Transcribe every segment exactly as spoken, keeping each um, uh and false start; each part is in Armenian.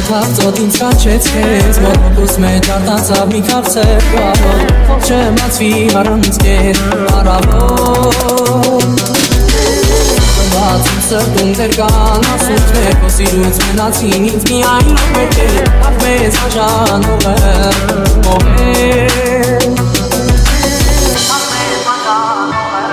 Թաղծոտ ինձ կաչեց կեզ Մոտոքուս մեջ արտացավ մի կաղցեր գարով Ով չմացվի առանց կեր առավոտ Բացում սրտում դեր կան ասում թե Քո սիրուց մնացին ինձ միայն լոպետ է Ախ մեզ հաժանող է մոհեր Ախ մեզ հաժանող է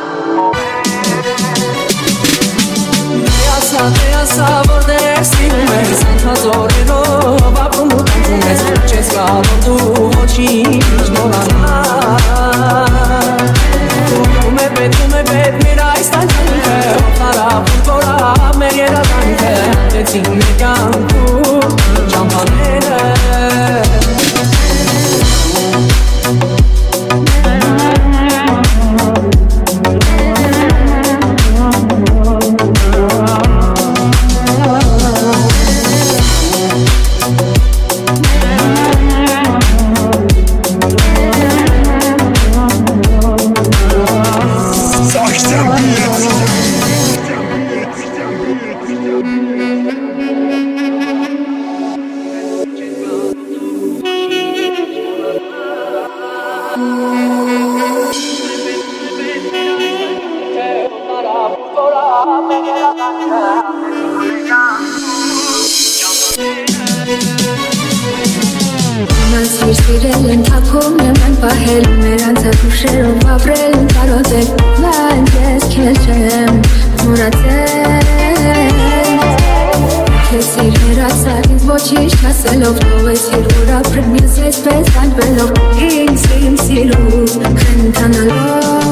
մոհեր Դե ասա որ դեր սիրում ես Անթաց օրերով ապրում ու տանջում ես Չես կարող դու ոչինչ մոռանալ Դու մե պետ, դու մե պետ մեր այս տանջանքը Ոխարավ ու կորավ մեր երազանքը Հանդեցին մեր կյանքում ճամփաները Սիրել եմ թափում եմ այն պահել Մեր անցած ուշերով ապրել եմ կարոտել Լայն ես քեզ չեմ մոռացել Քեզ սիր հեռացար ինձ ոչինչ չասելով Թողեցիր որ ապրեմ ես այսպես անվելով Ինձ իմ սիրուց խենթանալով